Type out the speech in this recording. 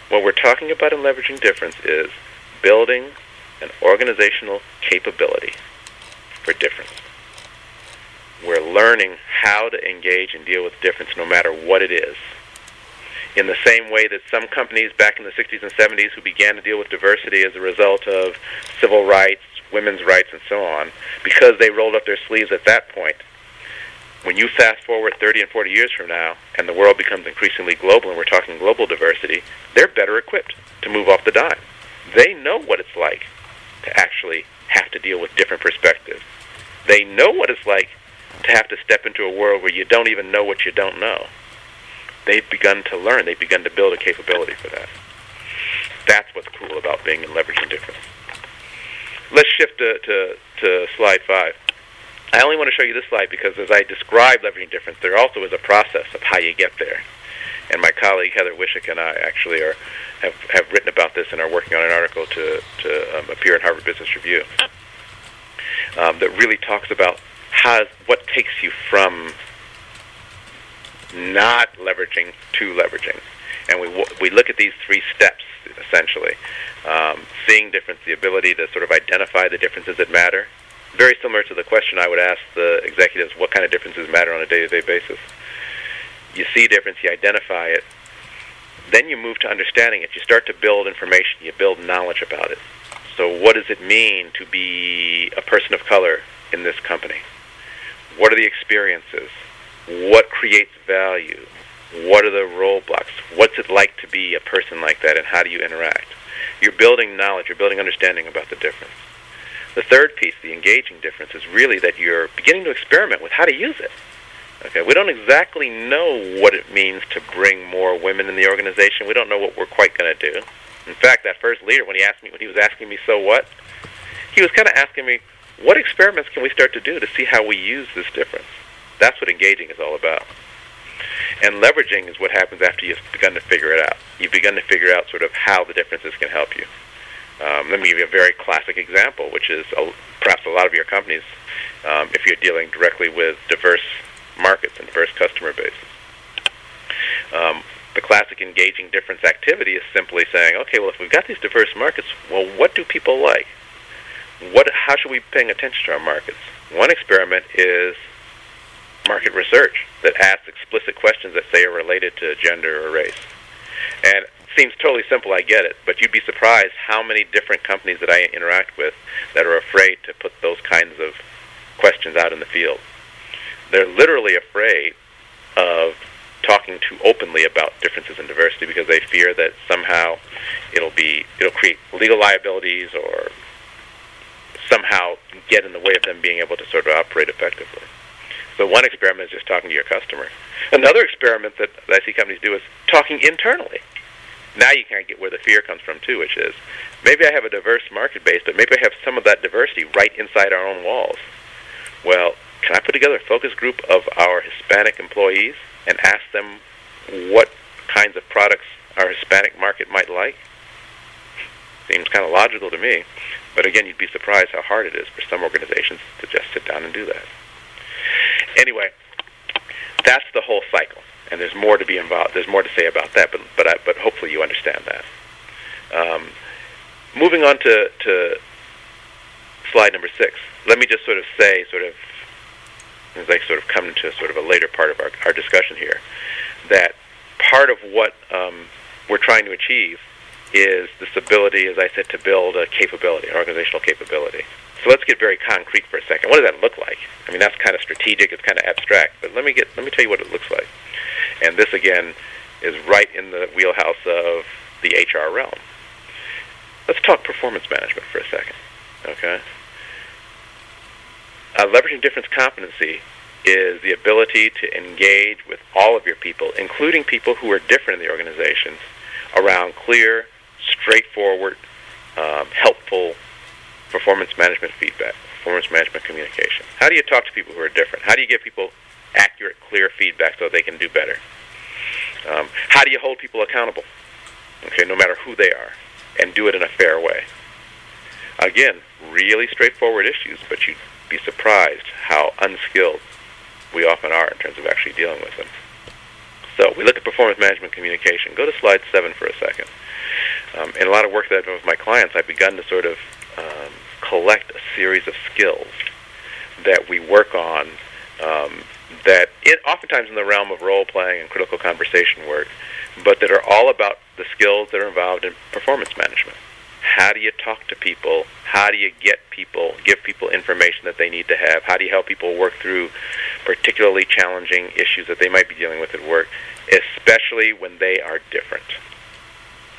What we're talking about in leveraging difference is building an organizational capability for difference. We're learning how to engage and deal with difference no matter what it is. In the same way that some companies back in the 60s and 70s who began to deal with diversity as a result of civil rights, women's rights, and so on, because they rolled up their sleeves at that point, when you fast forward 30 and 40 years from now and the world becomes increasingly global and we're talking global diversity, they're better equipped to move off the dime. They know what it's like to actually have to deal with different perspectives. They know what it's like to have to step into a world where you don't even know what you don't know. They've begun to learn. They've begun to build a capability for that. That's what's cool about being in leveraging difference. Let's shift to slide 5. I only want to show you this slide because as I describe leveraging difference, there also is a process of how you get there. And my colleague Heather Wishick and I actually have written about this and are working on an article to appear in Harvard Business Review that really talks about what takes you from not leveraging to leveraging. And we look at these 3 steps, essentially. Seeing difference, the ability to sort of identify the differences that matter. Very similar to the question I would ask the executives, what kind of differences matter on a day-to-day basis? You see difference, you identify it, then you move to understanding it. You start to build information, you build knowledge about it. So what does it mean to be a person of color in this company? What are the experiences? What creates value? What are the roadblocks? What's it like to be a person like that, and how do you interact? You're building knowledge, you're building understanding about the difference. The third piece, the engaging difference, is really that you're beginning to experiment with how to use it. Okay, we don't exactly know what it means to bring more women in the organization. We don't know what we're quite going to do. In fact, that first leader, when he was asking me, so what? He was kind of asking me, what experiments can we start to do to see how we use this difference? That's what engaging is all about. And leveraging is what happens after you've begun to figure it out. You've begun to figure out sort of how the differences can help you. Let me give you a very classic example, which is perhaps a lot of your companies, if you're dealing directly with diverse markets and diverse customer bases. The classic engaging difference activity is simply saying, okay, well, if we've got these diverse markets, well, what do people like? How should we be paying attention to our markets? One experiment is market research that asks explicit questions that say are related to gender or race. And it seems totally simple, I get it, but you'd be surprised how many different companies that I interact with that are afraid to put those kinds of questions out in the field. They're literally afraid of talking too openly about differences in diversity because they fear that somehow it'll create legal liabilities or somehow get in the way of them being able to sort of operate effectively. So one experiment is just talking to your customer. Another experiment that I see companies do is talking internally. Now you kind of get where the fear comes from too, which is maybe I have a diverse market base, but maybe I have some of that diversity right inside our own walls. Well, can I put together a focus group of our Hispanic employees and ask them what kinds of products our Hispanic market might like? Seems kind of logical to me. But again, you'd be surprised how hard it is for some organizations to just sit down and do that. Anyway, that's the whole cycle. And there's more to be involved. There's more to say about that, but hopefully you understand that. Moving on to slide number 6, let me just sort of say, as I sort of come into sort of a later part of our discussion here, that part of what we're trying to achieve is this ability, as I said, to build a capability, an organizational capability. So let's get very concrete for a second. What does that look like? I mean, that's kind of strategic, it's kind of abstract, but let me tell you what it looks like. And this, again, is right in the wheelhouse of the HR realm. Let's talk performance management for a second, okay? Leveraging difference competency is the ability to engage with all of your people, including people who are different in the organizations, around clear, straightforward, helpful performance management feedback, performance management communication. How do you talk to people who are different? How do you give people accurate, clear feedback so they can do better? How do you hold people accountable, okay, no matter who they are, and do it in a fair way? Again, really straightforward issues, but you'd be surprised how unskilled we often are in terms of actually dealing with them. So we look at performance management communication. Go to slide 7 for a second. In a lot of work that I've done with my clients, I've begun to sort of collect a series of skills that we work on oftentimes in the realm of role-playing and critical conversation work, but that are all about the skills that are involved in performance management. How do you talk to people? How do you give people information that they need to have? How do you help people work through particularly challenging issues that they might be dealing with at work, especially when they are different?